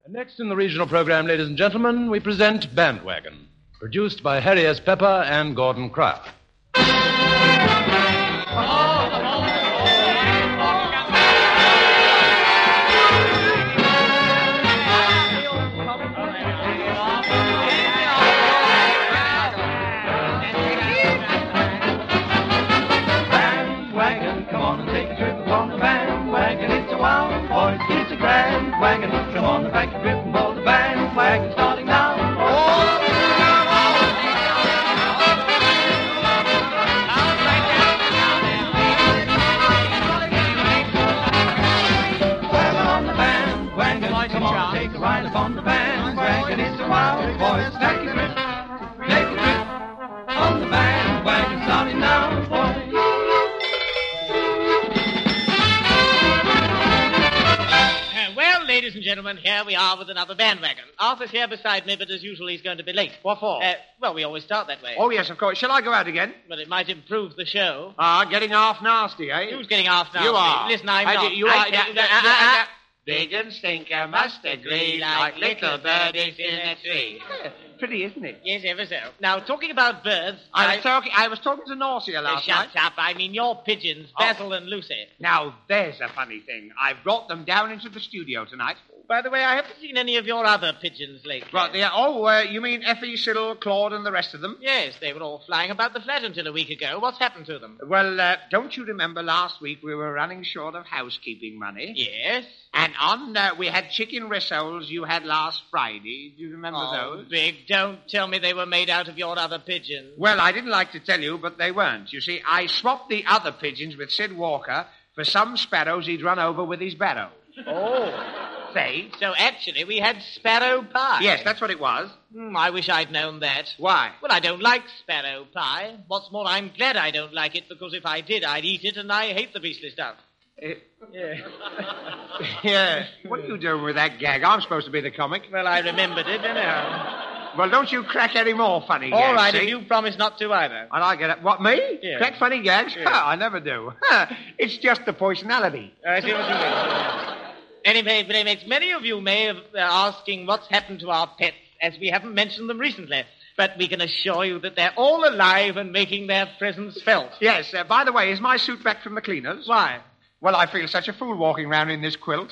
And next in the regional program, ladies and gentlemen, we present Bandwagon, produced by Harry S. Pepper and Gordon Kraft. Bandwagon, come on and take a trip upon the bandwagon. It's a wild horse, it's a grand wagon. Come on and back a trip aboard the bandwagon, starting now. Come on, take a ride upon the bandwagon. It's a wild voice. Take a trip on the bandwagon, starting now, boys. Well, ladies and gentlemen, here we are with another bandwagon. Arthur's here beside me, but as usual, he's going to be late. What for? Well, we always start that way. Oh, yes, of course. Shall I go out again? But it might improve the show. Getting half nasty, eh? Who's getting off now? You are. Listen, I'm not. You are. Big and stinker must agree like little birdies in a tree. Pretty, isn't it? Yes, ever so. Now, talking about birds... I was talking to Norcia last night. Shut up. I mean, your pigeons, Basil and Lucy. Now, there's a funny thing. I brought them down into the studio tonight. By the way, I haven't seen any of your other pigeons lately. Right, you mean Effie, Cyril, Claude, and the rest of them? Yes, they were all flying about the flat until a week ago. What's happened to them? Well, don't you remember last week we were running short of housekeeping money? Yes. And we had chicken rissoles you had last Friday. Do you remember those? Big, don't tell me they were made out of your other pigeons. Well, I didn't like to tell you, but they weren't. You see, I swapped the other pigeons with Sid Walker for some sparrows he'd run over with his barrow. Oh. Say? So actually, we had sparrow pie. Yes, that's what it was. I wish I'd known that. Why? Well, I don't like sparrow pie. What's more, I'm glad I don't like it, because if I did, I'd eat it, and I hate the beastly stuff. Yeah. What are you doing with that gag? I'm supposed to be the comic. Well, I remembered it, anyhow. Well, don't you crack any more funny gags, All right, see? if you promise not to either. And I get it. What, me? Yeah. Crack funny gags? Yeah. I never do. It's just the personality. I see what you mean. Anyway, Playmates, many of you may have asking what's happened to our pets, as we haven't mentioned them recently. But we can assure you that they're all alive and making their presence felt. Yes, by the way, is my suit back from the cleaners? Why? Well, I feel such a fool walking around in this quilt.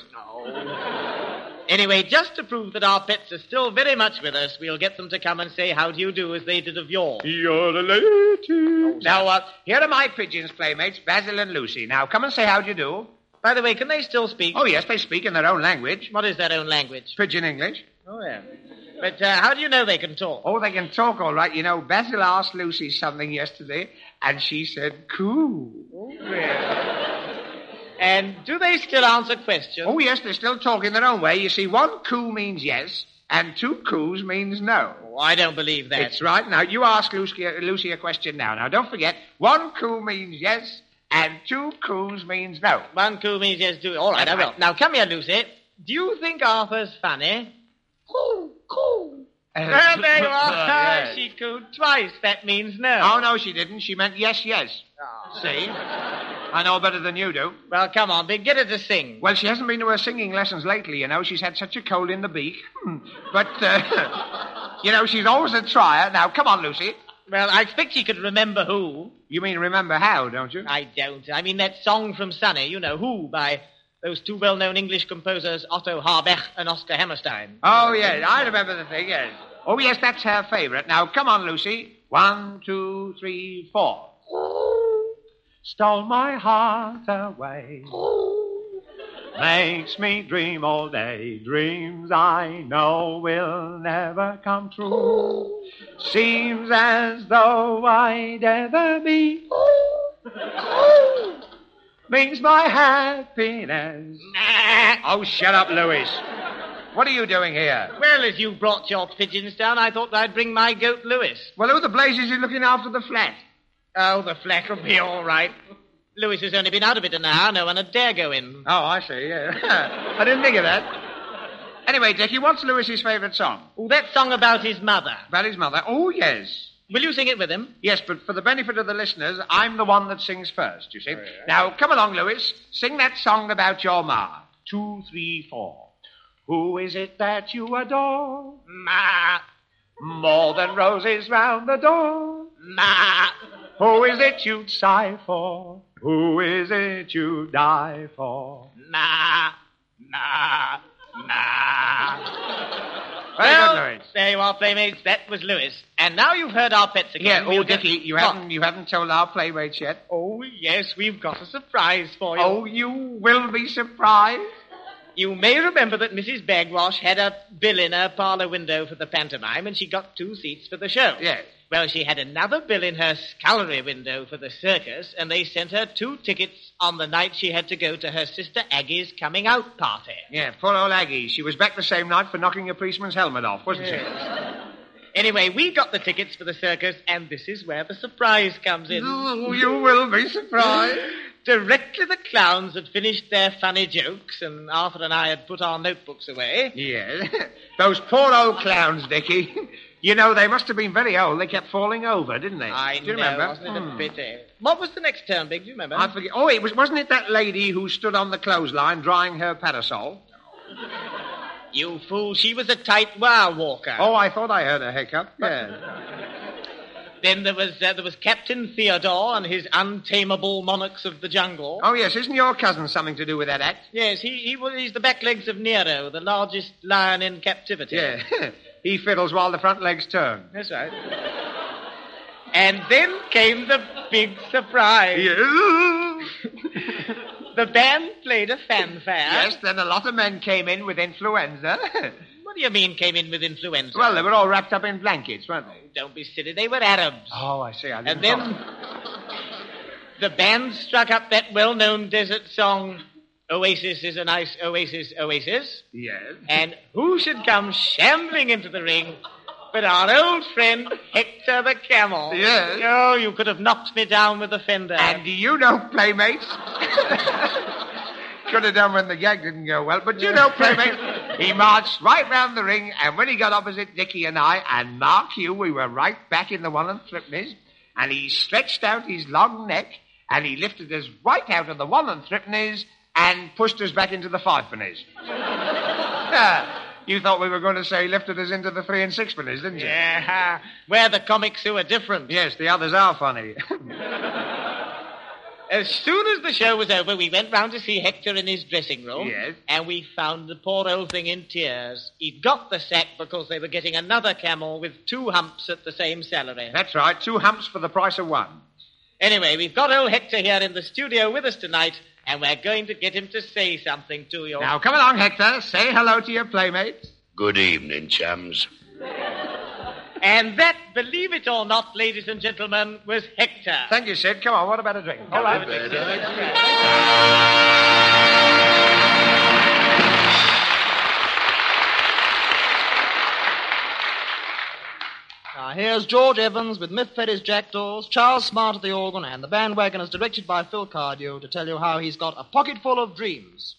Anyway, just to prove that our pets are still very much with us, we'll get them to come and say how do you do as they did of yore. You're the lady. Now, here are my pigeons, Playmates, Basil and Lucy. Now, come and say how do you do. By the way, can they still speak? Oh, yes, they speak in their own language. What is their own language? Pidgin English. Oh, yeah. But how do you know they can talk? Oh, they can talk all right. You know, Basil asked Lucy something yesterday, and she said, coo. Oh, yeah. And do they still answer questions? Oh, yes, they still talk in their own way. You see, one coo means yes, and two coos means no. Oh, I don't believe that. It's right. Now, you ask Lucy a question now. Now, don't forget, one coo means yes, and two coos means no. One coo means yes, two. All right, I will. Now, come here, Lucy. Do you think Arthur's funny? Coo, coo. Well, there you are. Yes. She cooed twice. That means no. Oh, no, she didn't. She meant yes, yes. Oh. See? I know better than you do. Well, come on, Big. Get her to sing. Well, she hasn't been to her singing lessons lately, you know. She's had such a cold in the beak. But, you know, she's always a trier. Now, come on, Lucy. Well, I expect she could remember who. You mean remember how, don't you? I don't. I mean that song from Sonny, you know, Who, by those two well-known English composers, Otto Harbach and Oscar Hammerstein. Oh, yes, I remember the thing, yes. Oh, yes, that's her favorite. Now, come on, Lucy. 1, 2, 3, 4. Stole my heart away. Makes me dream all day. Dreams I know will never come true. Seems as though I'd ever be. Means my happiness. Oh, shut up, Louis. What are you doing here? Well, as you brought your pigeons down, I thought I'd bring my goat, Louis. Well, who the blazes is looking after the flat? Oh, the flat will be all right. Louis has only been out of it an hour. No one would dare go in. Oh, I see, yeah. I didn't think of that. Anyway, Dickie, what's Louis's favourite song? Oh, that song about his mother. About his mother? Oh, yes. Will you sing it with him? Yes, but for the benefit of the listeners, I'm the one that sings first, you see. Oh, yeah. Now, come along, Louis. Sing that song about your ma. 2, 3, 4. Who is it that you adore? Ma. More than roses round the door. Ma. Who is it you'd sigh for? Who is it you'd die for? Ma. Ma. Ma. Very good, Well, Louis. there you are, playmates. That was Louis. And now you've heard our pets again. Yeah, We'll Dickie, get- you What? haven't told our playmates yet. Oh, yes, we've got a surprise for you. Oh, you will be surprised. You may remember that Mrs. Bagwash had a bill in her parlor window for the pantomime, and she got 2 seats for the show. Yes. Well, she had another bill in her scullery window for the circus, and they sent her 2 tickets on the night she had to go to her sister Aggie's coming out party. Yeah, poor old Aggie. She was back the same night for knocking a policeman's helmet off, wasn't she? Anyway, we got the tickets for the circus, and this is where the surprise comes in. Oh, you will be surprised. Directly the clowns had finished their funny jokes, and Arthur and I had put our notebooks away. Yeah. Those poor old clowns, Dickie. You know, they must have been very old. They kept falling over, didn't they? I Do you know, remember? wasn't it a pity? What was the next turn, Big? Do you remember? I forget. Oh, wasn't it that lady who stood on the clothesline drying her parasol? You fool, she was a tight wire walker. Oh, I thought I heard a hiccup. Yeah. Then there was Captain Theodore and his untamable monarchs of the jungle. Oh, yes. Isn't your cousin something to do with that act? Yes, he's the back legs of Nero, the largest lion in captivity. Yeah. He fiddles while the front legs turn. That's right. And then came the big surprise. Yeah. The band played a fanfare. Yes, then a lot of men came in with influenza. What do you mean came in with influenza? Well, they were all wrapped up in blankets, weren't they? Don't be silly, they were Arabs. Oh, I see. I didn't And then the band struck up that well-known desert song, Oasis is a nice oasis, oasis. Yes. And who should come shambling into the ring but our old friend Hector the Camel? Yes. Oh, you could have knocked me down with a fender. And do you know, playmates? Could have done when the gag didn't go well, but you know, playmates, he marched right round the ring, and when he got opposite Dickie and I, and mark you, we were right back in the 1 and threepennies, and he stretched out his long neck, and he lifted us right out of the 1 and threepennies, and pushed us back into the 5 pennies. You thought we were going to say lifted us into the 3 and 6 pennies, didn't you? Yeah, we're the comics who are different. Yes, the others are funny. As soon as the show was over, we went round to see Hector in his dressing room. Yes. And we found the poor old thing in tears. He'd got the sack because they were getting another camel with 2 humps at the same salary. That's right, 2 humps for the price of 1. Anyway, we've got old Hector here in the studio with us tonight, and we're going to get him to say something to you. Now, come along, Hector. Say hello to your playmates. Good evening, chums. And that, believe it or not, ladies and gentlemen, was Hector. Thank you, Sid. Come on, what about a drink? All right. Now, here's George Evans with Miff Petty's Jackdaws, Charles Smart at the organ, and the bandwagon is directed by Phil Cardew to tell you how he's got a pocket full of dreams.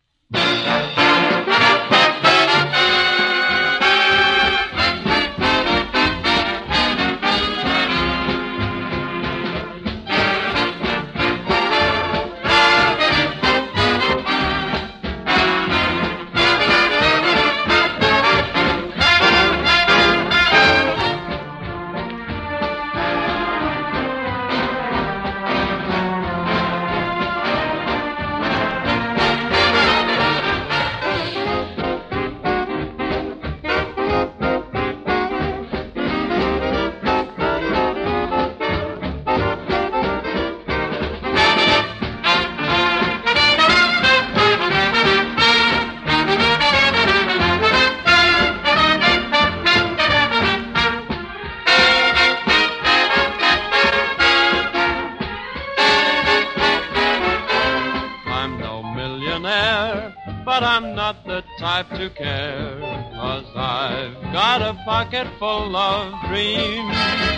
But I'm not the type to care, 'cause I've got a pocket full of dreams.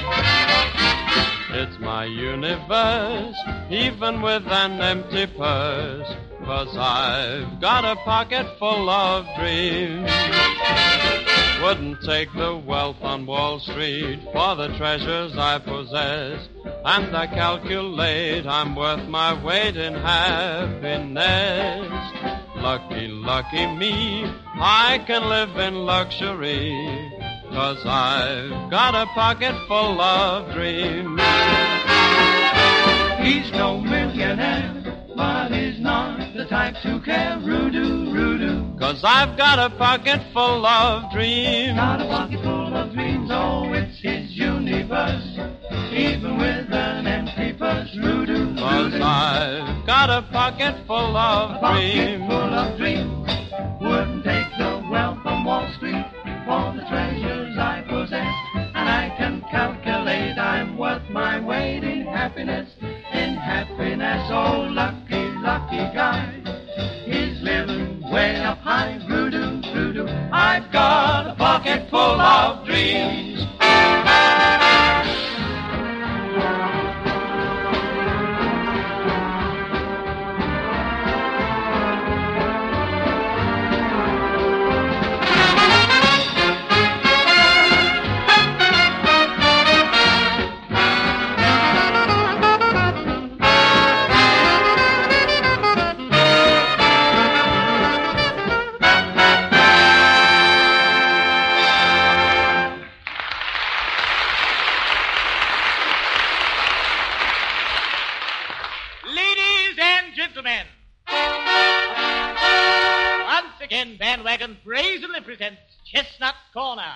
It's my universe, even with an empty purse, 'cause I've got a pocket full of dreams. Wouldn't take the wealth on Wall Street for the treasures I possess, and I calculate I'm worth my weight in happiness. Lucky, lucky me, I can live in luxury, 'cause I've got a pocket full of dreams. He's no millionaire, but he's not the type to care. Roo-doo, roo-doo. 'Cause I've got a pocket full of dreams. Got a pocket full of dreams, oh, it's his universe. Even with an empty purse, roo-doo, 'Cause roo-doo. I've got a pocket full of Pocket dreams. full of dreams. Wouldn't take the wealth from Wall Street for the treasures I possess. And I can calculate I'm worth my weight in happiness. In happiness, oh, lucky, lucky guy. He's living way up high, roo-doo, roo-doo. I've got a pocket full of dreams. Gentlemen, once again, Bandwagon brazenly presents Chestnut Corner.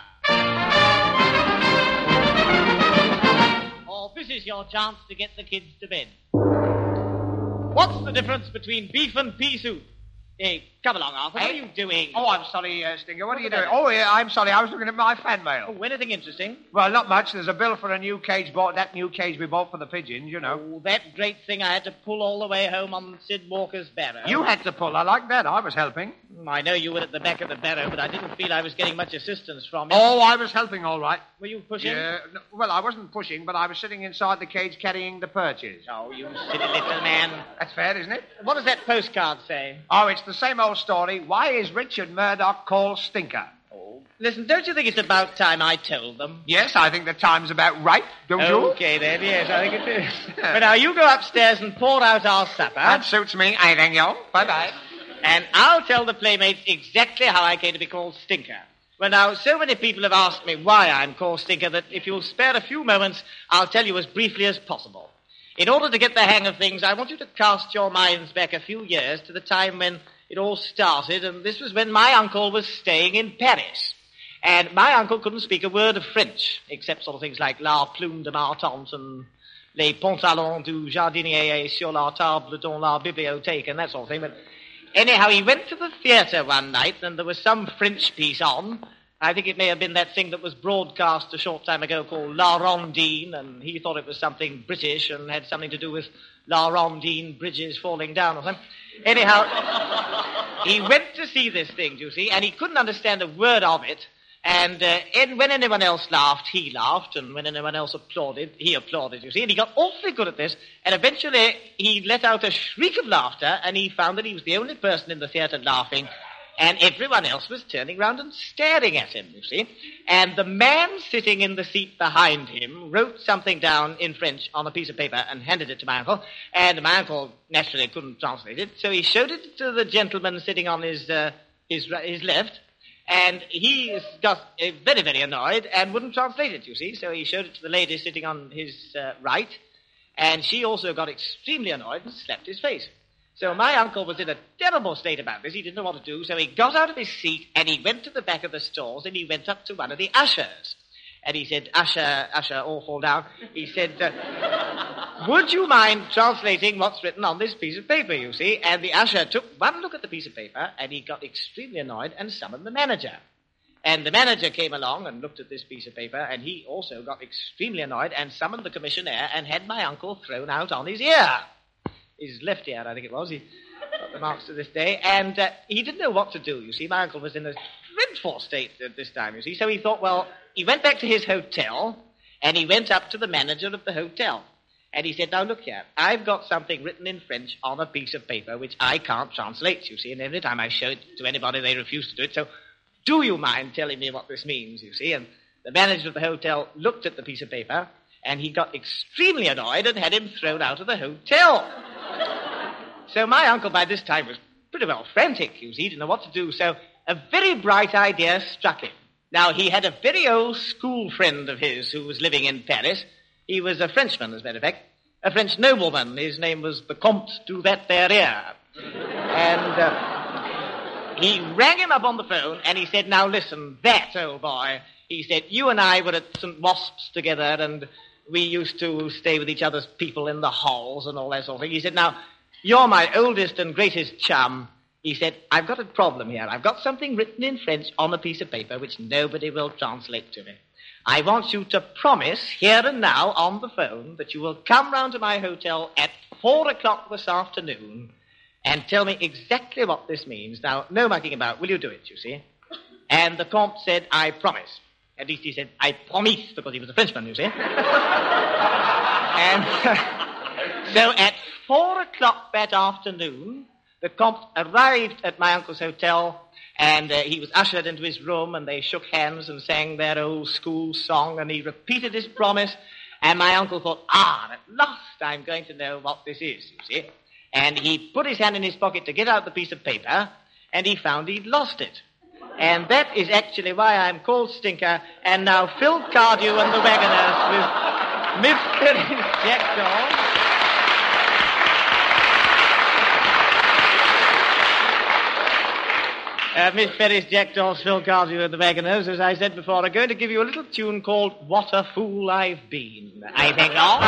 Oh, this is your chance to get the kids to bed. What's the difference between beef and pea soup? Hey, come along, Arthur. What are you doing? Oh, I'm sorry, Stinger. What are you doing? Oh, yeah, I'm sorry. I was looking at my fan mail. Oh, anything interesting? Well, not much. There's a bill for a new cage bought. That new cage we bought for the pigeons, you know. Oh, that great thing I had to pull all the way home on Sid Walker's barrow. You had to pull. I like that. I was helping. I know you were at the back of the barrow, but I didn't feel I was getting much assistance from you. Oh, I was helping, all right. Were you pushing? Yeah. No, well, I wasn't pushing, but I was sitting inside the cage carrying the perches. Oh, you silly little man. That's fair, isn't it? What does that postcard say? Oh, it's the same old story. Why is Richard Murdoch called Stinker? Oh, listen, don't you think it's about time I told them? Yes, I think the time's about right, don't you? Okay, then, yes, I think it is. But now, you go upstairs and pour out our supper. That suits me, I thank you. Bye-bye. And I'll tell the playmates exactly how I came to be called Stinker. Well, now, so many people have asked me why I'm called Stinker that if you'll spare a few moments, I'll tell you as briefly as possible. In order to get the hang of things, I want you to cast your minds back a few years to the time when it all started, and this was when my uncle was staying in Paris. And my uncle couldn't speak a word of French, except sort of things like la plume de ma tante and les pantalons du jardinier sur la table dans la bibliothèque and that sort of thing. But anyhow, he went to the theatre one night, and there was some French piece on. I think it may have been that thing that was broadcast a short time ago called La Rondine, and he thought it was something British and had something to do with La Rondine bridges falling down or something. Anyhow, he went to see this thing, you see, and he couldn't understand a word of it. And when anyone else laughed, he laughed, and when anyone else applauded, he applauded, you see. And he got awfully good at this, and eventually he let out a shriek of laughter, and he found that he was the only person in the theatre laughing, and everyone else was turning round and staring at him, you see. And the man sitting in the seat behind him wrote something down in French on a piece of paper and handed it to my uncle. And my uncle naturally couldn't translate it, so he showed it to the gentleman sitting on his left. And he got very, very annoyed and wouldn't translate it, you see. So he showed it to the lady sitting on his right. And she also got extremely annoyed and slapped his face. So my uncle was in a terrible state about this. He didn't know what to do, so he got out of his seat and he went to the back of the stalls and he went up to one of the ushers. And he said, usher, all fall down. He said, would you mind translating what's written on this piece of paper, you see? And the usher took one look at the piece of paper and he got extremely annoyed and summoned the manager. And the manager came along and looked at this piece of paper and he also got extremely annoyed and summoned the commissionaire and had my uncle thrown out on his ear. His left ear, I think it was. He got the marks to this day. And he didn't know what to do, you see. My uncle was in a dreadful state at this time, you see. So he thought, well, he went back to his hotel and he went up to the manager of the hotel. And he said, now look here, I've got something written in French on a piece of paper which I can't translate, you see. And every time I show it to anybody, they refuse to do it. So do you mind telling me what this means, you see? And the manager of the hotel looked at the piece of paper and he got extremely annoyed and had him thrown out of the hotel. So my uncle by this time was pretty well frantic, you see, didn't know what to do. So a very bright idea struck him. Now, he had a very old school friend of his who was living in Paris. He was a Frenchman, as a matter of fact, a French nobleman. His name was the Comte du Verrières. And he rang him up on the phone, and he said, now listen, that old boy, he said, you and I were at St. Wasp's together, and we used to stay with each other's people in the halls and all that sort of thing. He said, now, you're my oldest and greatest chum. He said, I've got a problem here. I've got something written in French on a piece of paper which nobody will translate to me. I want you to promise here and now on the phone that you will come round to my hotel at 4 o'clock this afternoon and tell me exactly what this means. Now, no mucking about. Will you do it, you see? And the Comte said, I promise. At least he said, I promise, because he was a Frenchman, you see. And so at 4 o'clock that afternoon, the Comte arrived at my uncle's hotel, and he was ushered into his room, and they shook hands and sang their old school song, and he repeated his promise, and my uncle thought, at last I'm going to know what this is, you see. And he put his hand in his pocket to get out the piece of paper, and he found he'd lost it. And that is actually why I'm called Stinker, and now Phil Cardew and the Wagoners with Miss Ferris Jackdaw. Miss Ferris Jackdaw's Phil Cardew and the Wagoners, as I said before, are going to give you a little tune called What a Fool I've Been. I think not.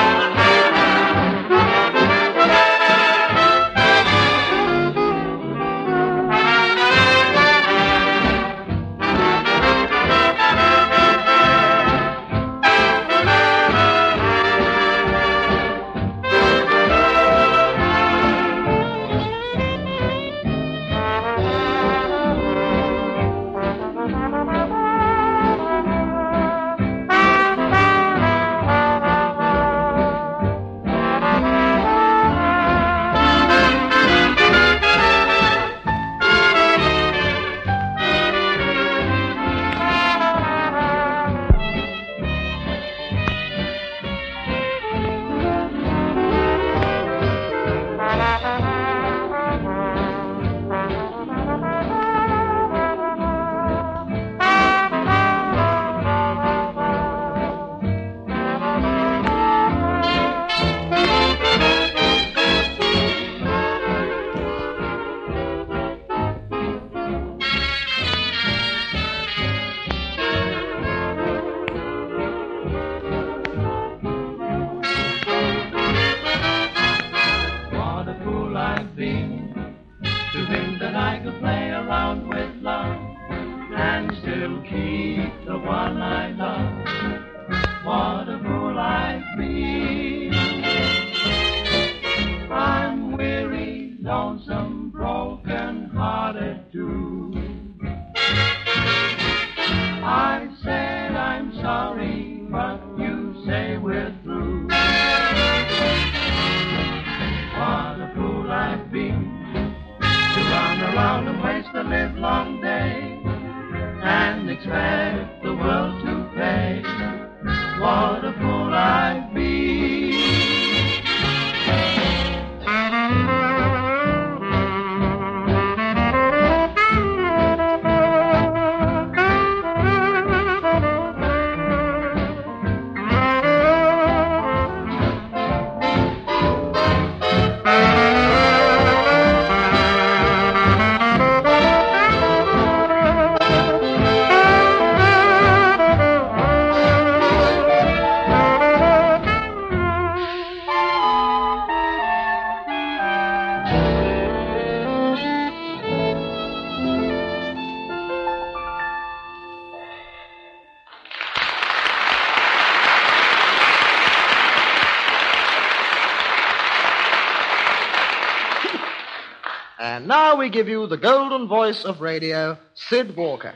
And now we give you the golden voice of radio, Sid Walker.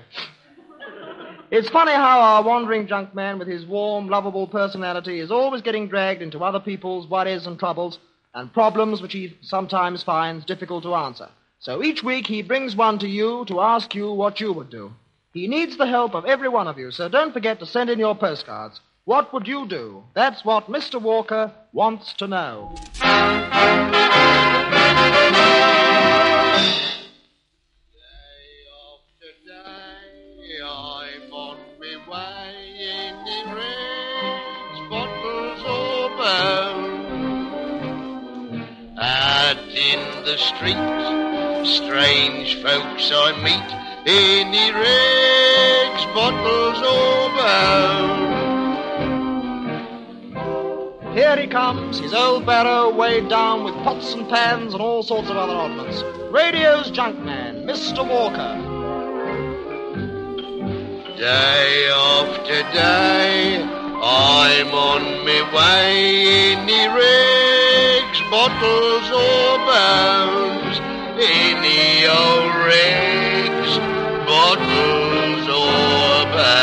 It's funny how our wandering junk man with his warm, lovable personality is always getting dragged into other people's worries and troubles and problems which he sometimes finds difficult to answer. So each week he brings one to you to ask you what you would do. He needs the help of every one of you, so don't forget to send in your postcards. What would you do? That's what Mr. Walker wants to know. the street, strange folks I meet, any rags, bottles or bound. Here he comes, his old barrow weighed down with pots and pans and all sorts of other oddments. Radio's junkman, Mr. Walker. Day after day, I'm on me way, any rags, bottles or bounds, any old rags, bottles or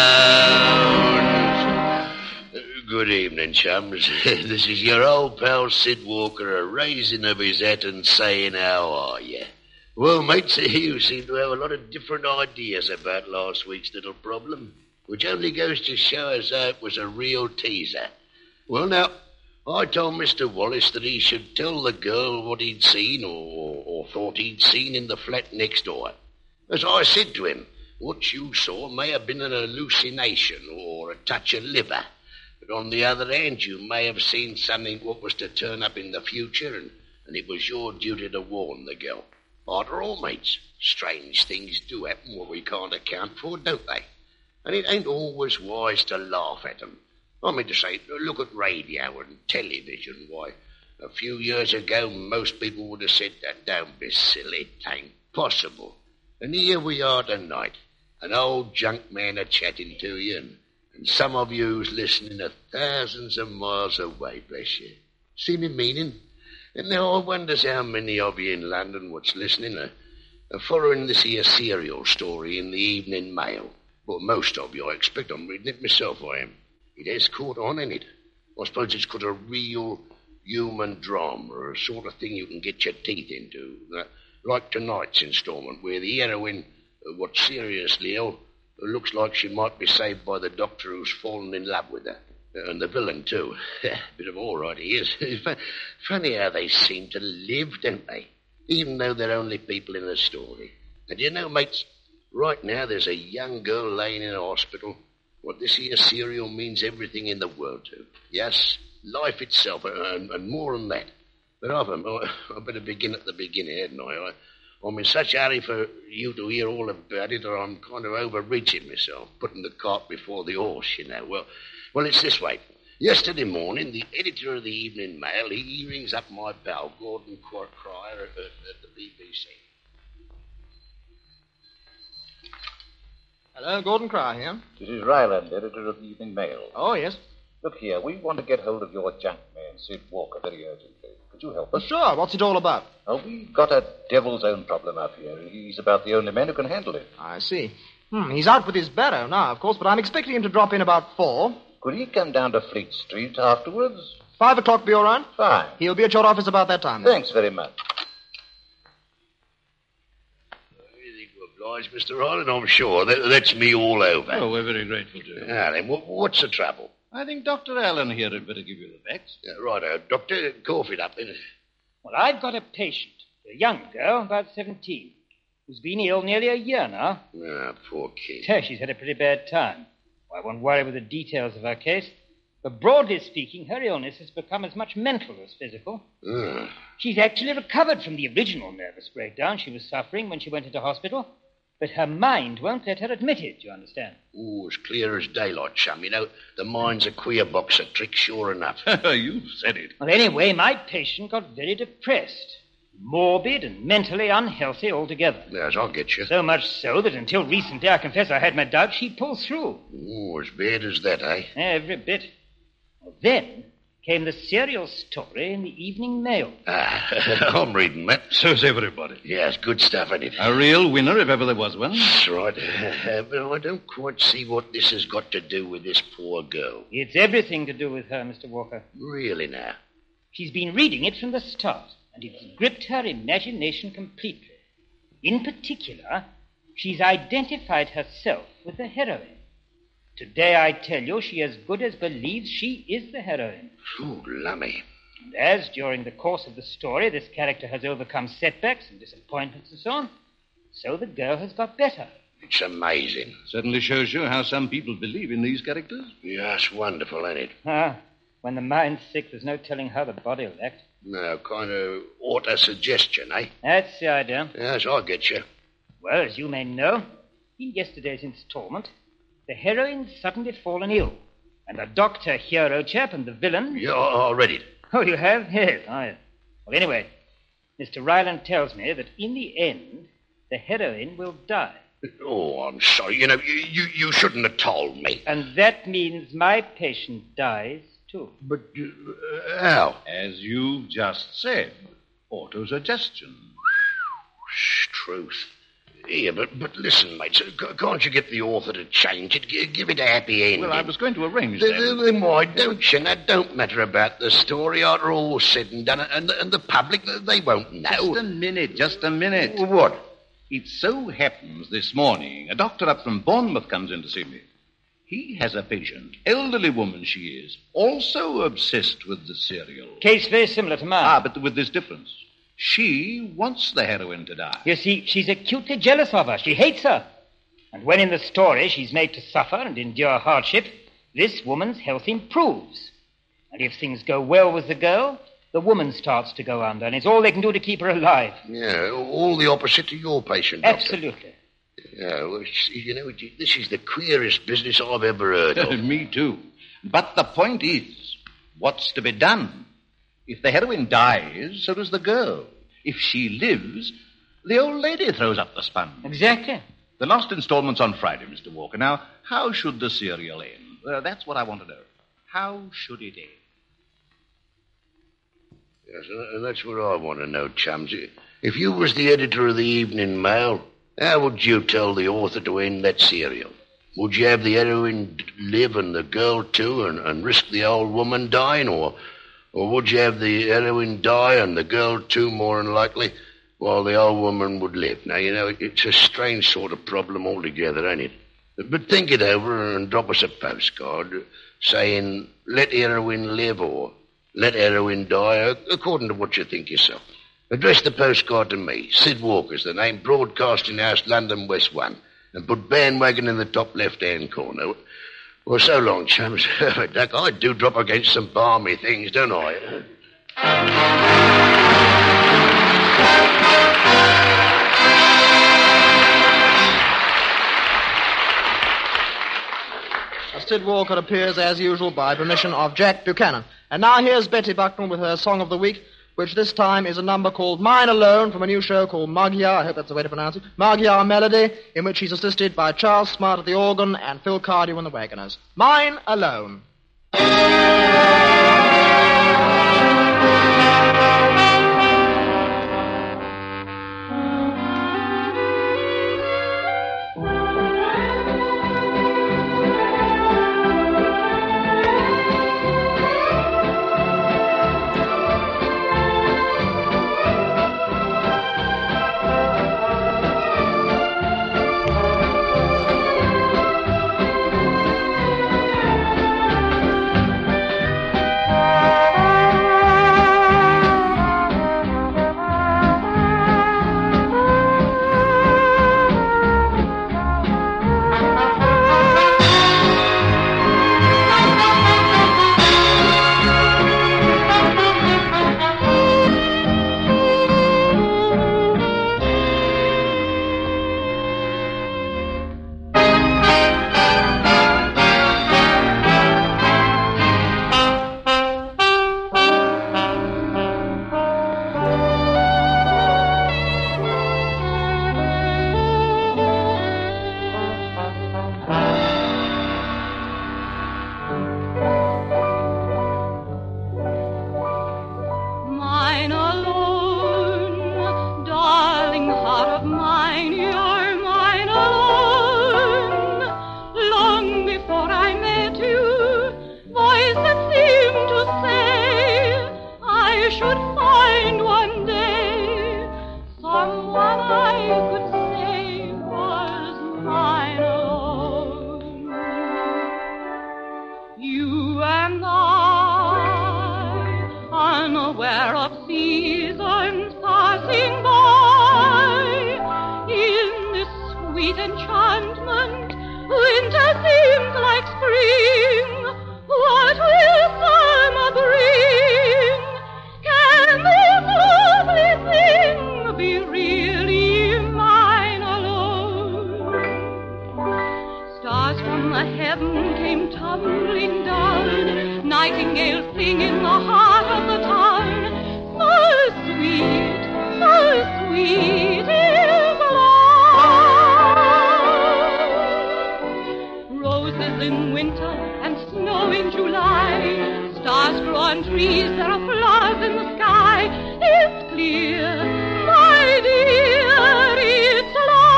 bounds. Good evening, chums. This is your old pal Sid Walker, a raising of his hat and saying, how are you? Well, mates, you seem to have a lot of different ideas about last week's little problem, which only goes to show us how it was a real teaser. Well, now, I told Mr. Wallace that he should tell the girl what he'd seen or thought he'd seen in the flat next door. As I said to him, what you saw may have been an hallucination or a touch of liver, but on the other hand, you may have seen something what was to turn up in the future, and it was your duty to warn the girl. After all, mates, strange things do happen what we can't account for, don't they? And it ain't always wise to laugh at them. I mean to say, look at radio and television. Why, a few years ago, most people would have said that. Don't be silly, it ain't possible. And here we are tonight, an old junk man a-chatting to you, and some of you's listening are thousands of miles away, bless you. See me meaning? And now I wonders how many of you in London what's listening are following this here serial story in the Evening Mail. Well, most of you, I expect. I'm reading it myself, I am. It has caught on, ain't it? I suppose it's got a real human drama, or a sort of thing you can get your teeth into. Like tonight's instalment, where the heroine, what's seriously ill, looks like she might be saved by the doctor who's fallen in love with her. And the villain, too. Bit of all right he is. Funny how they seem to live, don't they? Even though they're only people in the story. And you know, mates, right now there's a young girl laying in a hospital. What this here serial means everything in the world to. Yes, life itself, and more than that. But I better begin at the beginning, hadn't I? I'm in such a hurry for you to hear all about it, or I'm kind of overreaching myself, putting the cart before the horse, you know. Well, it's this way. Yesterday morning, the editor of the Evening Mail, he rings up my pal, Gordon Cryer, at the BBC. Hello, Gordon Cryer here. This is Ryland, editor of the Evening Mail. Oh, yes. Look here, we want to get hold of your junk man, Sid Walker, very urgently. Could you help us? Sure. What's it all about? Oh, we've got a devil's own problem up here. He's about the only man who can handle it. I see. He's out with his barrow now, of course, but I'm expecting him to drop in about 4. Could he come down to Fleet Street afterwards? 5 o'clock be all right? Fine. He'll be at your office about that time. Then. Thanks very much. Anything to oblige, Mr. Ryland, I'm sure. That's me all over. Oh, we're very grateful to you. Now then, what's the trouble? I think Dr. Allen here had better give you the facts. Righto, Doctor, cough it up. Well, I've got a patient, a young girl, about 17, who's been ill nearly a year now. Ah, poor kid. She's had a pretty bad time. I won't worry with the details of her case, but broadly speaking, her illness has become as much mental as physical. She's actually recovered from the original nervous breakdown she was suffering when she went into hospital, but her mind won't let her admit it, you understand? Oh, as clear as daylight, chum. You know, the mind's a queer box of tricks, sure enough. You've said it. Well, anyway, my patient got very depressed, morbid and mentally unhealthy altogether. Yes, I'll get you. So much so that until recently, I confess I had my doubts she'd pull through. Oh, as bad as that, eh? Every bit. Well, then came the serial story in the Evening Mail. I'm reading that. So's everybody. Yes, good stuff, ain't it? A real winner, if ever there was one. That's right. But I don't quite see what this has got to do with this poor girl. It's everything to do with her, Mr. Walker. Really, now? She's been reading it from the start, and it's gripped her imagination completely. In particular, she's identified herself with the heroine. Today, I tell you, she as good as believes she is the heroine. Ooh, lummy. And as, during the course of the story, this character has overcome setbacks and disappointments and so on, so the girl has got better. It's amazing. Certainly shows you how some people believe in these characters. Yes, wonderful, ain't it? When the mind's sick, there's no telling how the body will act. No, kind of auto-suggestion, eh? That's the idea. Yes, I get you. Well, as you may know, in yesterday's installment, the heroine's suddenly fallen ill. And the doctor, hero chap, and the villain... Yeah, I read it. Oh, you have? Yes. Well, anyway, Mr. Ryland tells me that in the end, the heroine will die. Oh, I'm sorry. You know, you shouldn't have told me. And that means my patient dies, too. But how? As you've just said, autosuggestion. Truth. Yeah, but listen, mate, can't you get the author to change it? Give it a happy ending. Well, I was going to arrange that. Then why don't you? Now, don't matter about the story after all said and done, and the public, they won't know. Just a minute. What? It so happens this morning, a doctor up from Bournemouth comes in to see me. He has a patient, elderly woman she is, also obsessed with the serial. Case very similar to mine. But with this difference. She wants the heroine to die. You see, she's acutely jealous of her. She hates her. And when in the story she's made to suffer and endure hardship, this woman's health improves. And if things go well with the girl, the woman starts to go under, and it's all they can do to keep her alive. Yeah, all the opposite to your patient, Doctor. Absolutely. Yeah, well, you know, this is the queerest business I've ever heard of. Me too. But the point is, what's to be done? If the heroine dies, so does the girl. If she lives, the old lady throws up the sponge. Exactly. The last installment's on Friday, Mr. Walker. Now, how should the serial end? That's what I want to know. How should it end? Yes, and that's what I want to know, chums. If you was the editor of the Evening Mail, how would you tell the author to end that serial? Would you have the heroine live and the girl too and risk the old woman dying, or would you have the heroine die and the girl too, more than likely, while the old woman would live? Now, you know, it's a strange sort of problem altogether, ain't it? But think it over and drop us a postcard saying, let heroine live or let heroine die, according to what you think yourself. Address the postcard to me, Sid Walker's the name, Broadcasting House, London West 1, and put bandwagon in the top left-hand corner. Well, so long, chums. Duck, I do drop against some balmy things, don't I? Sid Walker appears, as usual, by permission of Jack Buchanan. And now here's Betty Bucknell with her Song of the Week, which this time is a number called Mine Alone from a new show called Magyar, I hope that's the way to pronounce it, Magyar Melody, in which he's assisted by Charles Smart at the organ and Phil Cardew on the Wagoners. Mine Alone. What will summer bring? Can Stars from the heaven came tumbling down, nightingales sing in the heart of the town. So sweet is love. Roses in winter and snow in July, stars grow on trees, there are flowers in the sky. It's clear, my dear, it's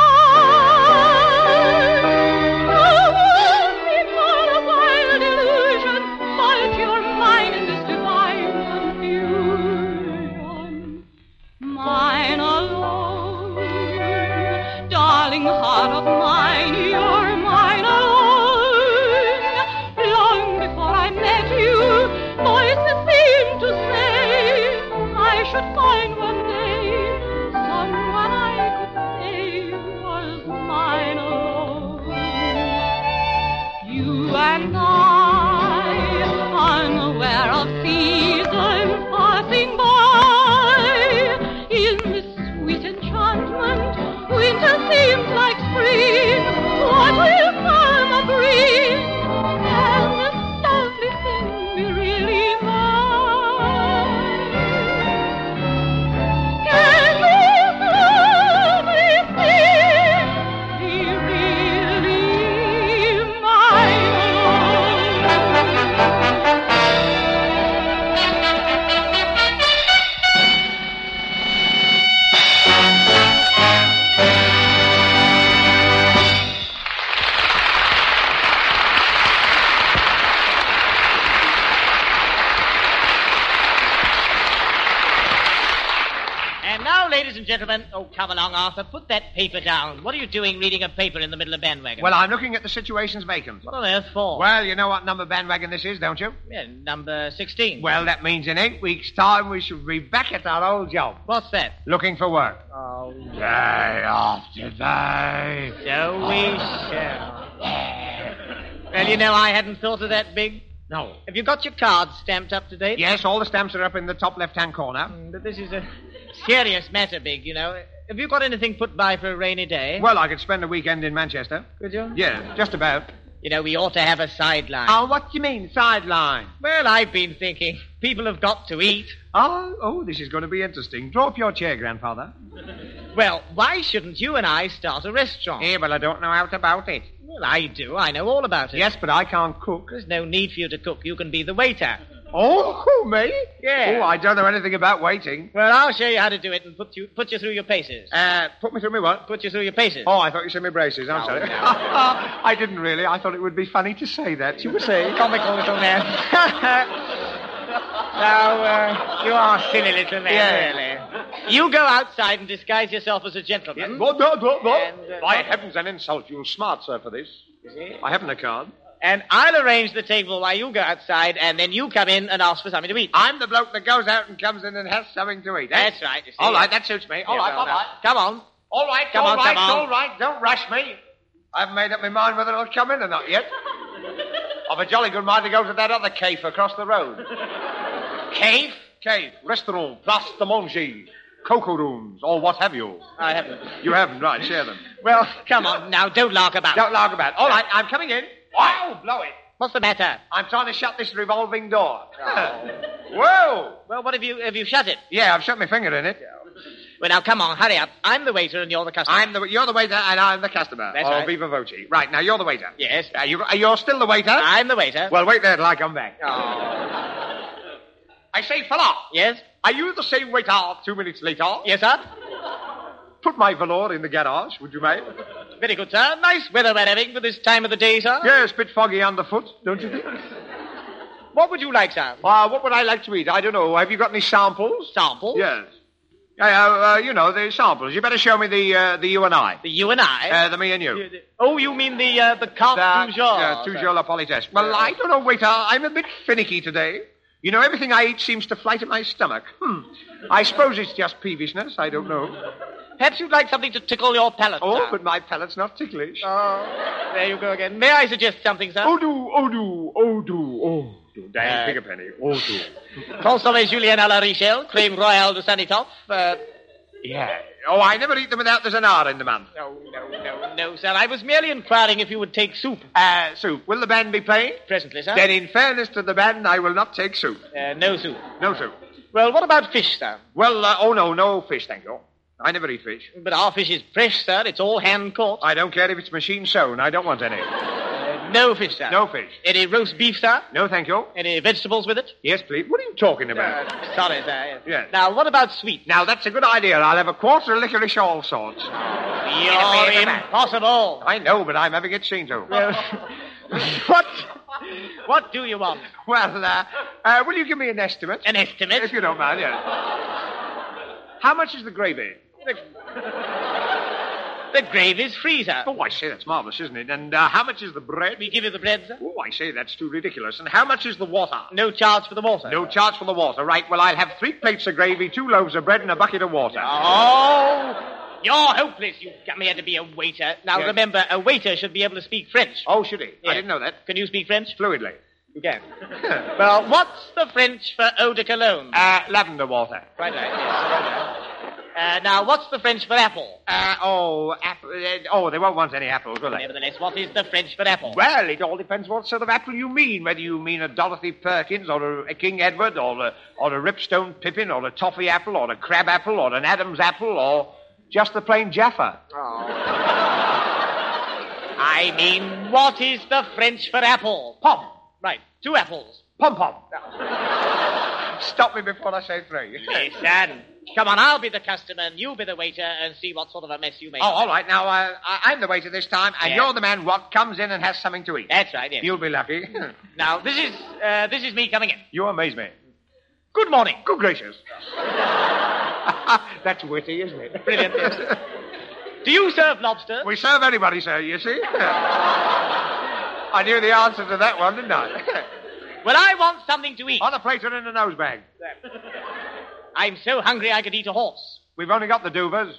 life. Oh, before a wild illusion, mulch your mind in this divine confusion. Mine alone, darling heart of mine, you're mine alone. Long before I met you, voices seemed to say I should find one day someone I could say was mine alone. You and I, unaware of seasons passing by, in this sweet enchantment, winter seems like spring. What will summer bring? Can this lovely thing be really mine? Can this lovely thing be really mine And now, ladies and gentlemen, oh, come along, Arthur. Put that paper down. What are you doing reading a paper in the middle of Bandwagon? Well, I'm looking at the situations vacant. What on earth for? Well, you know what number Bandwagon this is, don't you? Yeah, number 16. Well, that means in 8 weeks' time we should be back at our old job. What's that? Looking for work. Oh, Day after day. so we shall. Well, you know, I hadn't thought of that big. No. Have you got your cards stamped up to date? Yes, all the stamps are up in the top left-hand corner. But this is a serious matter, Big, you know. Have you got anything put by for a rainy day? Well, I could spend a weekend in Manchester. Could you? Yeah, just about. You know, we ought to have a sideline. Oh, what do you mean, sideline? Well, I've been thinking. People have got to eat. Oh, this is going to be interesting. Draw up your chair, Grandfather. Well, why shouldn't you and I start a restaurant? Yeah, but I don't know out about it. Well, I do. I know all about it. Yes, but I can't cook. There's no need for you to cook. You can be the waiter. Oh, me? Yeah. Oh, I don't know anything about waiting. Well, I'll show you how to do it and put you through your paces. Put me through me what? Put you through your paces. Oh, I thought you said me braces. I'm sorry. no. I didn't really. I thought it would be funny to say that. You were saying. Comical little man. Now, you are a silly little man, really. You go outside and disguise yourself as a gentleman. No. And, By heavens, an insult. You're smart, sir, for this. You see? I haven't a card. And I'll arrange the table while you go outside, and then you come in and ask for something to eat. I'm the bloke that goes out and comes in and has something to eat. That's right. You see. All right, that suits me. All right. Come on. All right, Come on. all right. Don't rush me. I haven't made up my mind whether I'll come in or not yet. I've a jolly good mind to go to that other cave across the road. Cave? Cave, restaurant, place de manger, cocoa rooms, or what have you. I haven't. You haven't, right, share them. Well, come on now. Don't lark about. Don't lark about. All right, I'm coming in. Wow, blow it. What's the matter? I'm trying to shut this revolving door. Oh. Whoa! Well, what have you shut it? Yeah, I've shut my finger in it. Well, now, come on, hurry up. I'm the waiter and you're the customer. You're the waiter and I'm the customer. That's or right. Viva Voce. Right, now you're the waiter. Yes. You're still the waiter? I'm the waiter. Well, wait there till I come back. Oh. I say, fella. Yes? Are you the same waiter 2 minutes later? Yes, sir? Put my velour in the garage, would you mind? Very good, sir. Nice weather we're having for this time of the day, sir. Yes, bit foggy underfoot, don't you think? What would you like, sir? What would I like to eat? I don't know. Have you got any samples? Samples? Yes. The samples. You better show me the you and I. The you and I? The me and you. You mean the carte toujours? Toujours la politesse. Well, I don't know, waiter. I'm a bit finicky today. You know, everything I eat seems to fly to my stomach. I suppose it's just peevishness. I don't know. Perhaps you'd like something to tickle your palate, Oh, sir. but my palate's not ticklish. Oh, there you go again. May I suggest something, sir? Oh, do. Dang, pick a penny. Oh, do. Consommé Julien à la Richelle, cream royale de Sanitoff. Yeah. Oh, I never eat them without there's an R in the month. No, sir. I was merely inquiring if you would take soup. Soup. Will the band be playing? Presently, sir. Then, in fairness to the band, I will not take soup. No soup. No soup. Well, what about fish, sir? Well, no fish, thank you. I never eat fish. But our fish is fresh, sir. It's all hand-caught. I don't care if it's machine sewn. I don't want any. No fish, sir. No fish. Any roast beef, sir? No, thank you. Any vegetables with it? Yes, please. What are you talking about? Sorry, sir. Yes. Now, what about sweet? Now, that's a good idea. I'll have a quarter of licorice all sorts. You're impossible. I know, but I'm having it seen to. What do you want? Well, will you give me an estimate? An estimate? If you don't mind, yes. How much is the gravy? The gravy's free, sir. Oh, I say, that's marvellous, isn't it? And how much is the bread? We give you the bread, sir. Oh, I say, that's too ridiculous. And how much is the water? No charge for the water. No charge for the water, right. Well, I'll have 3 plates of gravy, 2 loaves of bread, and a bucket of water. Oh, you're hopeless. You've got me here to be a waiter. Now, Yes. Remember, a waiter should be able to speak French. Oh, should he? Yes. I didn't know that. Can you speak French? Fluidly. You can. Well, what's the French for eau de cologne? Lavender water. Right. Yes. Now, what's the French for apple? Apple. They won't want any apples, will they? Nevertheless, what is the French for apple? Well, it all depends what sort of apple you mean. Whether you mean a Dorothy Perkins or a King Edward or a Ripstone Pippin or a toffee apple or a crab apple or an Adam's apple or just the plain Jaffa. I mean, what is the French for apple? Pom. Right, 2 apples. Pom-pom. Stop me before I say 3. Listen. Come on, I'll be the customer and you be the waiter and see what sort of a mess you make. Oh, all right. Now, I'm the waiter this time, and you're the man what comes in and has something to eat. That's right, yes. You'll be lucky. Now, this is me coming in. You amaze me. Good morning. Good gracious. That's witty, isn't it? Brilliant, yes. Do you serve lobster? We serve anybody, sir, you see. I knew the answer to that one, didn't I? Well, I want something to eat. On a plate or in a nosebag? I'm so hungry I could eat a horse. We've only got the Duvers.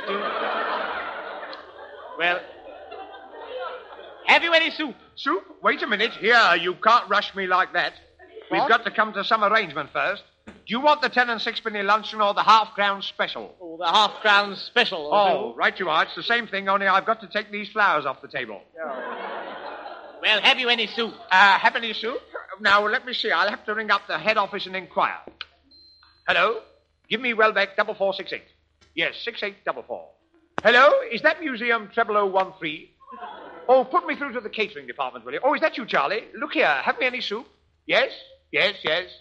Well, have you any soup? Soup? Wait a minute. Here, you can't rush me like that. What? We've got to come to some arrangement first. Do you want the 10 and 6penny luncheon or the half-crown special? Oh, the half-crown special. Oh, right you are. It's the same thing, only I've got to take these flowers off the table. Well, have you any soup? Have any soup? Now, let me see. I'll have to ring up the head office and inquire. Hello? Give me Welbeck 4468. Yes, 6844. Hello? Is that Museum 0013? Oh, put me through to the catering department, will you? Oh, is that you, Charlie? Look here. Have me any soup? Yes? Yes.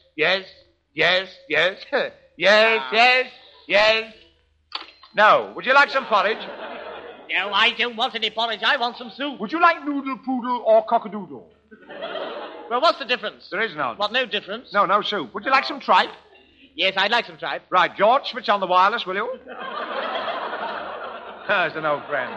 No. Would you like some porridge? No, I don't want any porridge. I want some soup. Would you like noodle, poodle, or cockadoodle? Well, what's the difference? There is none. What, no difference? No soup. Would you like some tripe? Yes, I'd like some tripe. Right, George, switch on the wireless, will you? There's an old friend.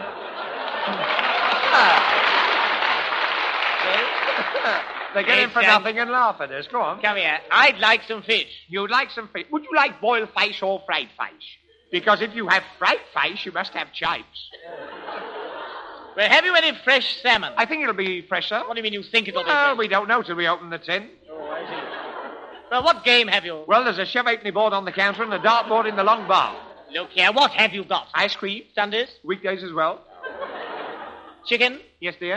They get in for nothing and laugh at us. Go on. Come here. I'd like some fish. You'd like some fish. Would you like boiled fish or fried fish? Because if you have fried fish, you must have chips. Well, have you any fresh salmon? I think it'll be fresh, sir. What do you mean you think it'll be Well, fresh? we don't know till we open the tin. Oh, I see. Well, what game have you? Well, there's a chef halfpenny board on the counter and a dartboard in the long bar. Look here, what have you got? Ice cream. Sundays? Weekdays as well. Chicken? Yes, dear.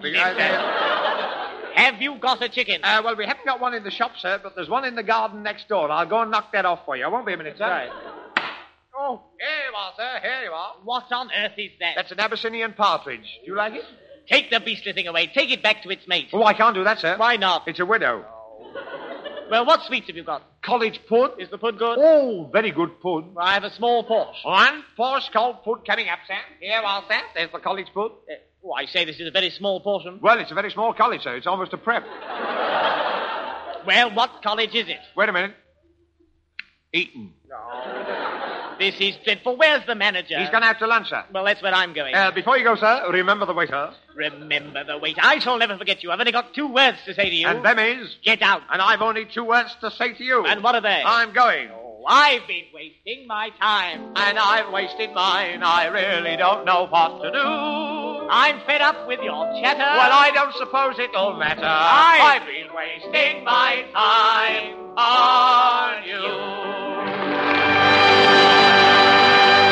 Have you got a chicken? Well, we haven't got one in the shop, sir, but there's one in the garden next door. I'll go and knock that off for you. I won't be a minute, sir. Right. Oh, here you are, sir. Here you are. What on earth is that? That's an Abyssinian partridge. Do you like it? Take the beastly thing away. Take it back to its mate. Oh, I can't do that, sir. Why not? It's a widow. Well, what sweets have you got? College pud. Is the pud good? Oh, very good pud. Well, I have a small Porsche. One Porsche cold pud coming up, sir. Here you are, sir. There's the college pud. Oh, I say this is a very small portion. Well, it's a very small college, sir. It's almost a prep. Well, what college is it? Wait a minute. Eton. This is dreadful. Where's the manager? He's gone out to lunch, sir. Well, that's where I'm going. Before you go, sir, remember the waiter. Remember the waiter. I shall never forget you. I've only got 2 words to say to you. And them is? Get out. And I've only 2 words to say to you. And what are they? I'm going. Oh, I've been wasting my time. And I've wasted mine. I really don't know what to do. I'm fed up with your chatter. Well, I don't suppose it'll matter. I've been wasting my time on you.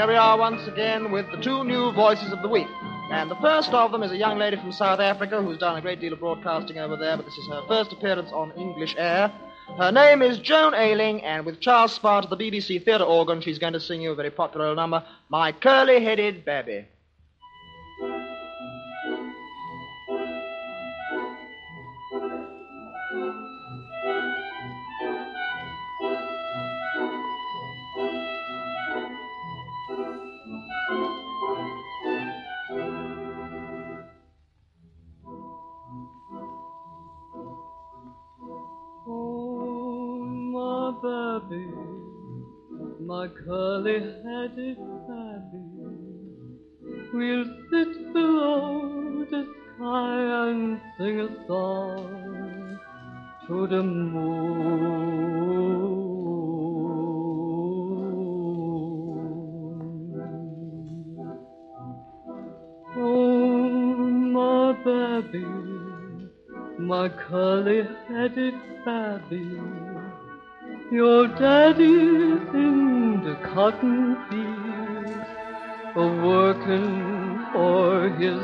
here we are once again with the two new voices of the week. And the first of them is a young lady from South Africa who's done a great deal of broadcasting over there, but this is her first appearance on English air. Her name is Joan Ailing, and with Charles Sparta, the BBC theatre organ, she's going to sing you a very popular number, My Curly-Headed Babby. Baby, my curly-headed babby, we'll sit below the sky and sing a song to the moon. Oh, my baby, my curly-headed babby, your daddy's in the cotton fields, a-working for his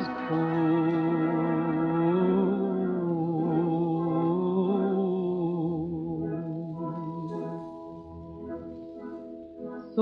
crew. So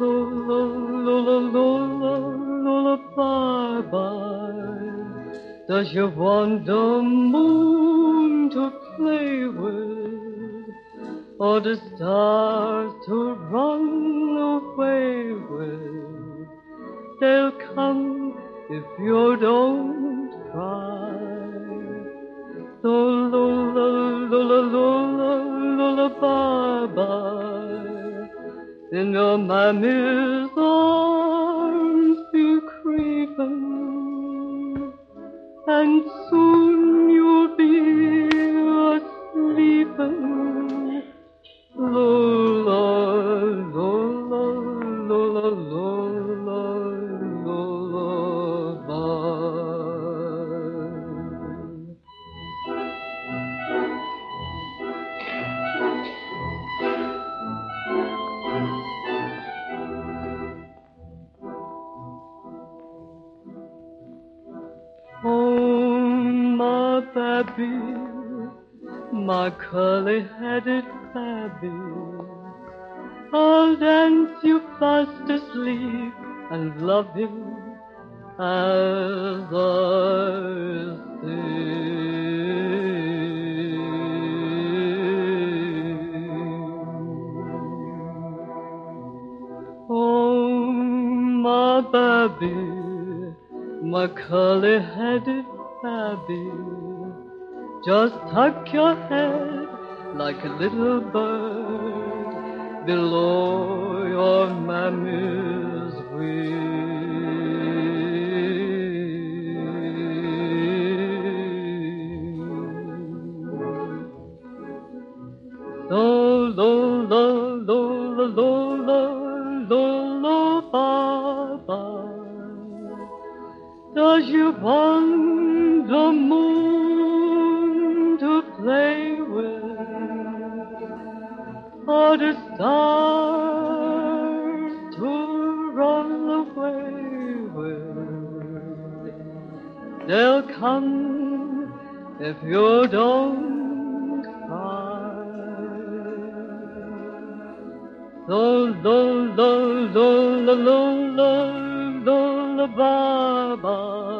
lullaby, does you want the moon to play with? Or the stars to run away with? They'll come if you don't cry. So lullaby, in your mammy's arms be creeping, and soon you'll be a-sleeping. Lola, Lola, Lola, Lola, lullaby. Oh, my baby, my curly-headed babby, I'll dance you fast asleep and love you as I sing. Oh, my baby, my curly-headed babby, just tuck your head like a little bird below your mammy's wing. So Lola, Lola, Lola, Lola, Baba, does you want the moon to play with? Or the stars to run away with? They'll come if you don't cry. So Lola, Lola, Lola, Lola, Baba,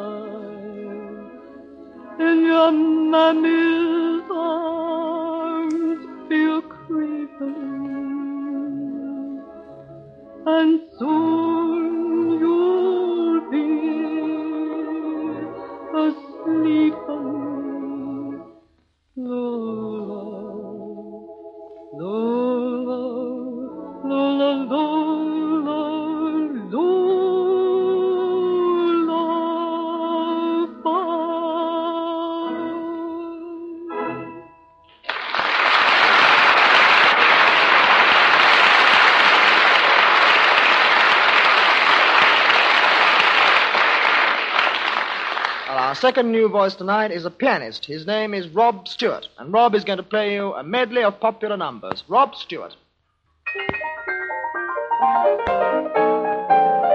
in your mammy's arms feel creeping, and soon you'll be a-sleeping. Lola, Lola, Lola, Lola, Our second new voice tonight is a pianist. His name is Rob Stewart, and Rob is going to play you a medley of popular numbers. Rob Stewart.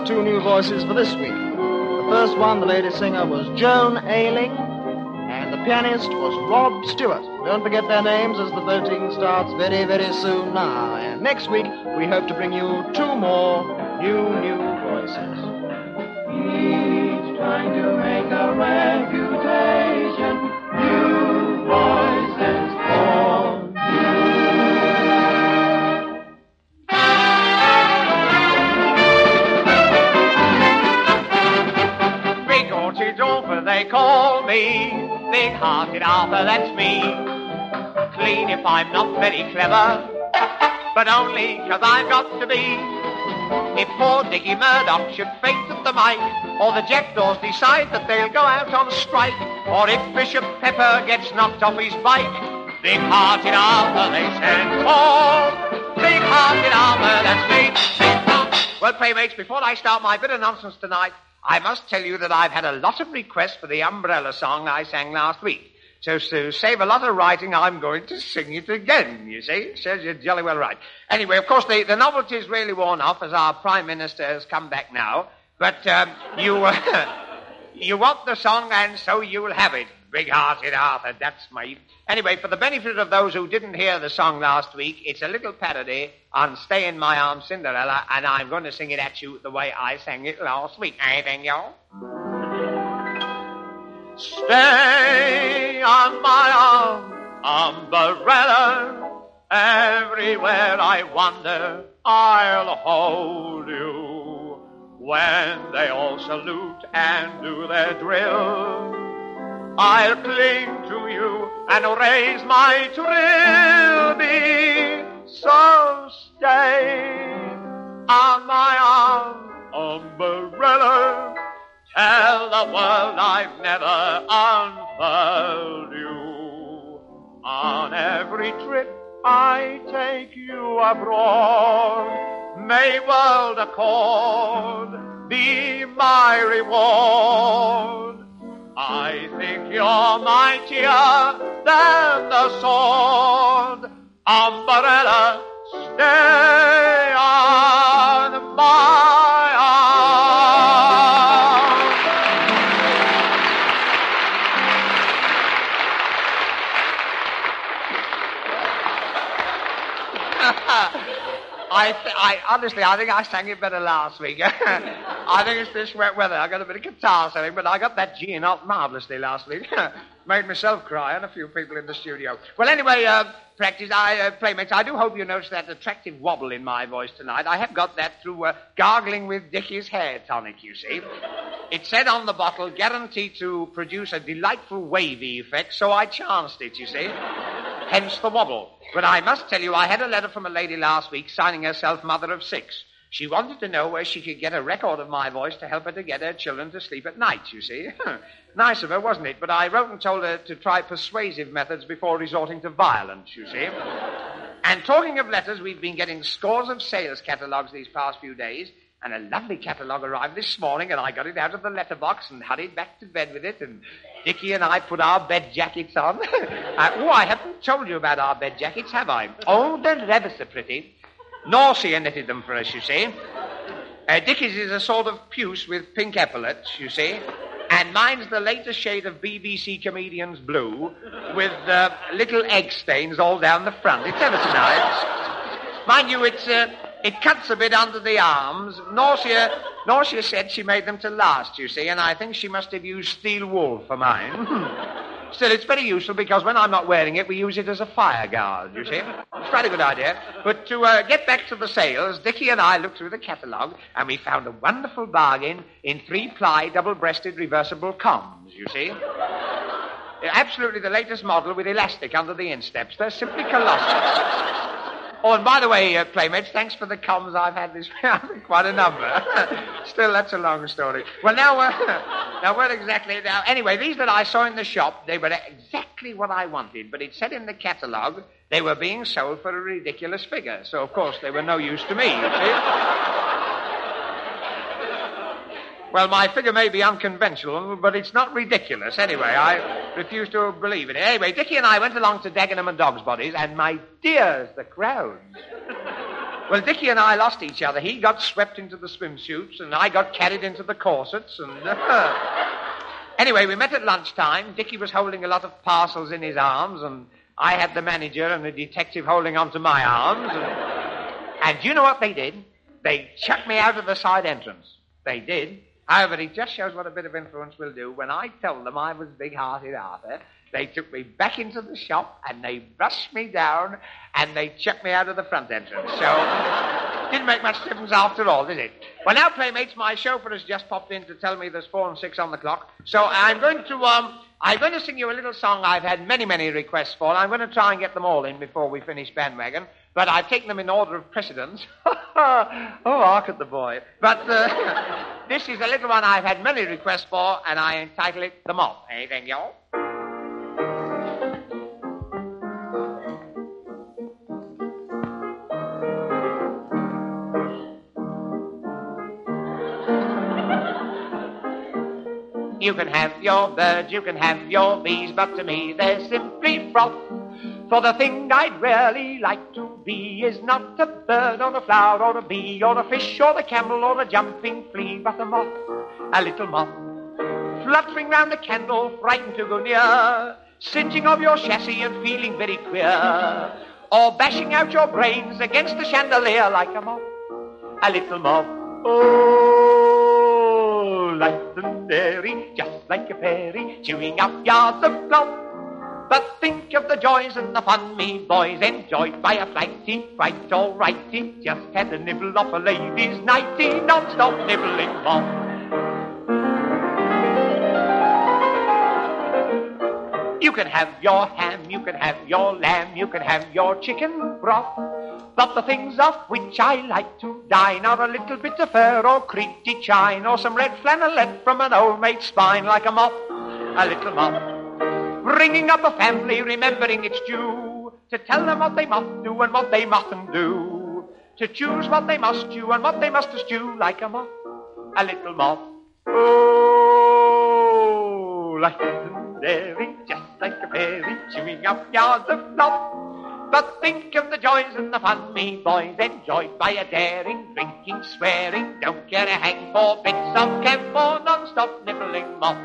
two new voices for this week. The first one, the lady singer, was Joan Ailing, and the pianist was Rod Stewart. Don't forget their names as the voting starts very, very soon now. And next week, we hope to bring you two more new voices. Each trying to make a reputation, new voices for Big-hearted Arthur, they call me. Big-hearted Arthur, that's me. Clean if I'm not very clever, but only 'cause I've got to be. If poor Dickie Murdoch should faint at the mic, or the jackdaws decide that they'll go out on strike, or if Bishop Pepper gets knocked off his bike, big-hearted Arthur they stand tall. Big-hearted Arthur, that's me. Well, playmates, before I start my bit of nonsense tonight, I must tell you that I've had a lot of requests for the umbrella song I sang last week. So to save a lot of writing, I'm going to sing it again, you see. Says you're jolly well right. Anyway, of course, the novelty's really worn off as our Prime Minister has come back now. But you want the song, and so you'll have it. Big-hearted Arthur, that's me. Anyway, for the benefit of those who didn't hear the song last week, it's a little parody on Stay in My Arms, Cinderella, and I'm going to sing it at you the way I sang it last week. Anything, y'all? Stay on my arm, umbrella. Everywhere I wander, I'll hold you. When they all salute and do their drill, I'll cling to you and raise my trill. Be so stay on my arm, umbrella. Tell the world I've never unfurled you. On every trip I take you abroad, may world accord be my reward. I think you're mightier than the sword. Umbrella, stay on my arm. Honestly, I think I sang it better last week. I think it's this wet weather. I got a bit of guitar singing, but I got that G out marvellously last week. Made myself cry and a few people in the studio. Well, anyway, playmates, I do hope you noticed that attractive wobble in my voice tonight. I have got that through gargling with Dickie's hair tonic, you see. It said on the bottle, guaranteed to produce a delightful wavy effect, so I chanced it, you see. Hence the wobble. But I must tell you, I had a letter from a lady last week signing herself mother of 6. She wanted to know where she could get a record of my voice to help her to get her children to sleep at night, you see. Nice of her, wasn't it? But I wrote and told her to try persuasive methods before resorting to violence, you see. And talking of letters, we've been getting scores of sales catalogues these past few days, and a lovely catalogue arrived this morning, and I got it out of the letterbox and hurried back to bed with it, and Dickie and I put our bed jackets on. I haven't told you about our bed jackets, have I? Oh, they're ever so pretty. Norcia knitted them for us, you see. Dickie's is a sort of puce with pink epaulets, you see. And mine's the latest shade of BBC Comedian's blue with little egg stains all down the front. It's ever so nice. Mind you, it cuts a bit under the arms. Norcia said she made them to last, you see, and I think she must have used steel wool for mine. Still, it's very useful because when I'm not wearing it, we use it as a fire guard, you see. It's quite a good idea. But to get back to the sales, Dickie and I looked through the catalogue and we found a wonderful bargain in 3-ply double-breasted reversible combs, you see. Absolutely the latest model with elastic under the insteps. They're simply colossal. Oh, and by the way, playmates, thanks for the comms I've had this week. Quite a number. Still, that's a long story. Well, anyway, these that I saw in the shop, they were exactly what I wanted, but it said in the catalogue they were being sold for a ridiculous figure. So, of course, they were no use to me, you see. Well, my figure may be unconventional, but it's not ridiculous. Anyway, I refuse to believe it. Anyway, Dickie and I went along to Dagenham and Dogs Bodies, and my dears, the crowds. Well, Dickie and I lost each other. He got swept into the swimsuits, and I got carried into the corsets, and... Anyway, we met at lunchtime. Dickie was holding a lot of parcels in his arms, and I had the manager and the detective holding onto my arms. And do you know what they did? They chucked me out of the side entrance. They did. However, it just shows what a bit of influence will do. When I told them I was big-hearted Arthur, they took me back into the shop, and they brushed me down, and they chucked me out of the front entrance. So, didn't make much difference after all, did it? Well, now, playmates, my chauffeur has just popped in to tell me there's 4 and 6 on the clock. So I'm going to sing you a little song I've had many, many requests for. I'm going to try and get them all in before we finish Bandwagon. But I've taken them in order of precedence. Oh, hark at the boy. But this is a little one I've had many requests for, and I entitle it The Moth. Anything, y'all? You can have your birds, you can have your bees, but to me they're simply froth. For the thing I'd really like to be is not a bird or a flower or a bee or a fish or the camel or a jumping flea, but a moth, a little moth, fluttering round a candle, frightened to go near, singeing of your chassis and feeling very queer, or bashing out your brains against the chandelier like a moth, a little moth. Oh, light and airy, just like a fairy, chewing up yards of cloth. But think of the joys and the fun me boys enjoyed by a flighty, fright alrighty, just had a nibble off a lady's nightie, non-stop nibbling moth. You can have your ham, you can have your lamb, you can have your chicken broth, but the things of which I like to dine are a little bit of fur or creaky chine or some red flannelette from an old mate's spine like a moth, a little moth. Bringing up a family, remembering it's due to tell them what they must do and what they mustn't do, to choose what they must chew and what they must eschew, like a moth, a little moth. Oh, light and airy, just like a fairy, chewing up yards of fluff. But think of the joys and the fun me boys enjoyed by a daring, drinking, swearing, don't care a hang for bits of camp or non-stop nibbling moth.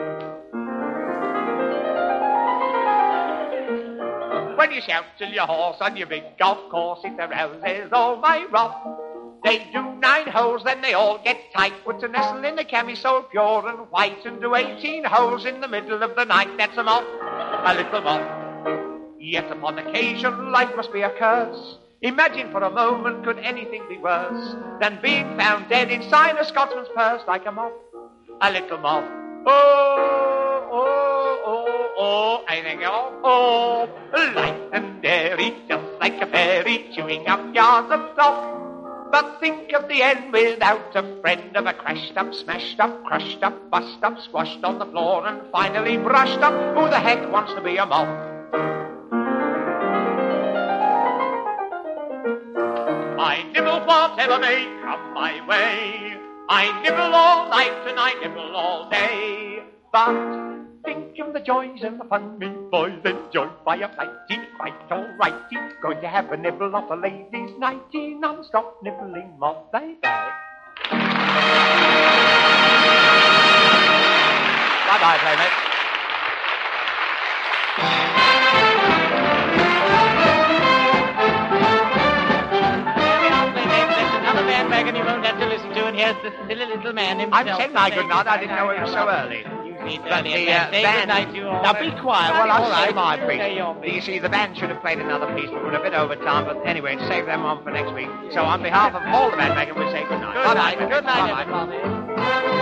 When you shout till your horse on your big golf course, it arouses all my wrath. They do 9 holes, then they all get tight, put a nestle in a camisole pure and white, and do 18 holes in the middle of the night. That's a moth, a little moth. Yet upon occasion life must be a curse. Imagine for a moment, could anything be worse than being found dead inside a Scotsman's purse like a moth, a little moth. Oh, oh, oh, oh, anything else? Oh, light and airy, just like a fairy, chewing up yards of fluff. But think of the end without a friend, of a crashed up, smashed up, crushed up, bust up, squashed on the floor and finally brushed up. Who the heck wants to be a moth? I nibble whatever may come my way. I nibble all night and I nibble all day. But think of the joys and the fun me boys enjoyed by a flighty, quite alrighty, going to have a nibble off a lady's nightie, non-stop nibbling moth. Bye-bye. Bye-bye, playmates. Bandwagon you won't have to listen to, and here's the silly little man himself. I've said my good night. I didn't know it was so early. But the band... Night, you all. Now be quiet while I say my piece. Say your piece. You see, the band should have played another piece, but we're a bit over time. But anyway, save them on for next week. So on behalf of all the Bandwagon, we say good night. Good night, everybody.